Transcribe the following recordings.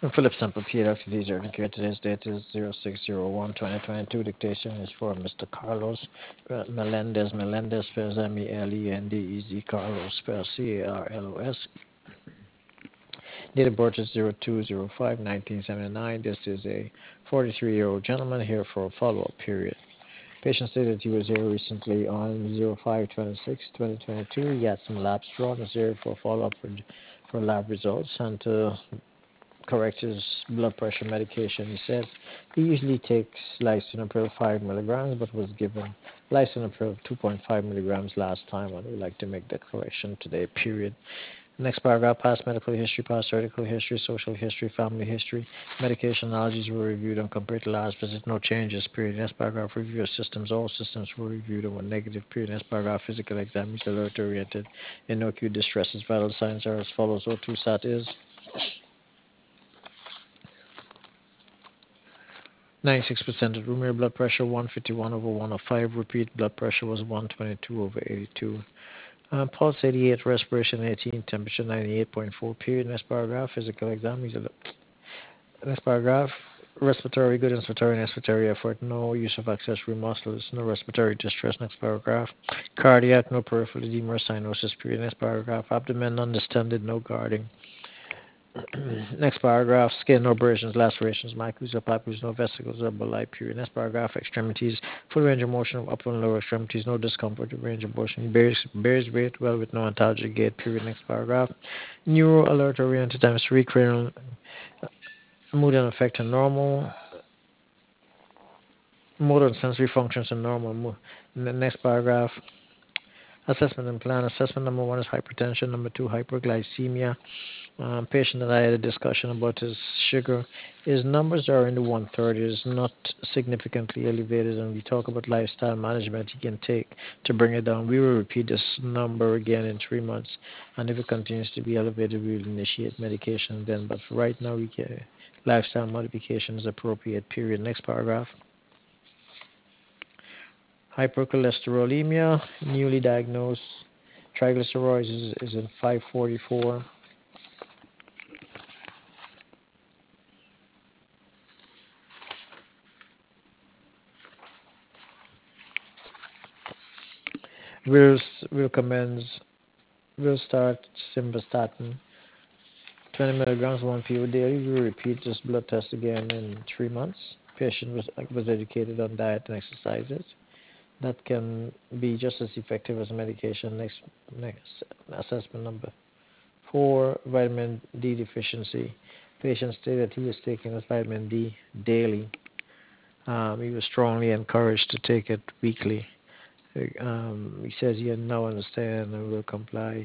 Philip Sample PLC Urgent Care. Today's date is 06/01/2022. Dictation is for Mr. Carlos Melendez. Melendez spells Melendez. Carlos spells Carlos. Date of birth is 02/05/1979. This is a 43-year-old gentleman here for a follow-up period. Patient stated he was here recently on 05/26/2022. He had some labs drawn. Is here for follow-up for lab results and to correct his blood pressure medication. He said he usually takes lisinopril 5 milligrams, but was given lisinopril 2.5 milligrams last time, and we'd like to make that correction today, period. Next paragraph, past medical history, past surgical history, social history, family history, medication allergies were reviewed and compared to last visit, no changes, period. Next paragraph, review of systems, all systems were reviewed and were negative, period. Next paragraph, physical exam is alert oriented, and no acute distresses, vital signs are as follows. O2 sat is 96% of room air blood pressure 151/105. Repeat blood pressure was 122/82. Pulse 88, respiration 18, temperature 98.4. Period. Next paragraph, physical exam. Next paragraph, respiratory good, inspiratory and expiratory effort. No use of accessory muscles. No respiratory distress. Next paragraph, cardiac, no peripheral edema or cyanosis. Period. Next paragraph, abdomen undistended, no guarding. Next paragraph, skin, no abrasions, lacerations, maculae or papules, no vesicles or bulli, period. Next paragraph, extremities, full range of motion of upper and lower extremities, no discomfort of range of motion, bears weight well with no antalgic gait, period. Next paragraph, neuro alert oriented times 3, cranial mood and affect are normal, motor and sensory functions are normal. Next paragraph, assessment and plan. Assessment number 1 is hypertension, number 2, hyperglycemia. Patient that I had a discussion about his sugar. His numbers are in the 130s, not significantly elevated, and we talk about lifestyle management he can take to bring it down. We will repeat this number again in 3 months, and if it continues to be elevated, we will initiate medication then. But for right now, we can, lifestyle modification is appropriate, period. Next paragraph. Hypercholesterolemia, newly diagnosed. Triglycerides is in 544. Will recommends will start simvastatin 20 milligrams 1 PO daily. We will repeat this blood test again in 3 months. Patient was educated on diet and exercises. That can be just as effective as medication. Next assessment number 4, vitamin D deficiency. Patient stated he was taking his vitamin D daily. He was strongly encouraged to take it weekly. He says he now understands and will comply.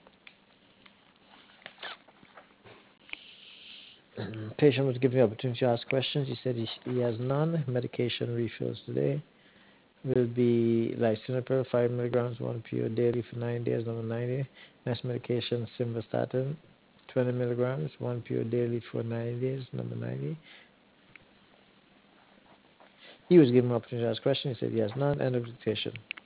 Patient was given the opportunity to ask questions. He said he has none. Medication refills today will be lisinopril 5 milligrams 1 PO daily for 9 days, number 90. Next medication, simvastatin 20 milligrams 1 PO daily for 9 days, number 90. He was given the opportunity to ask questions. He said he has none. End of dictation.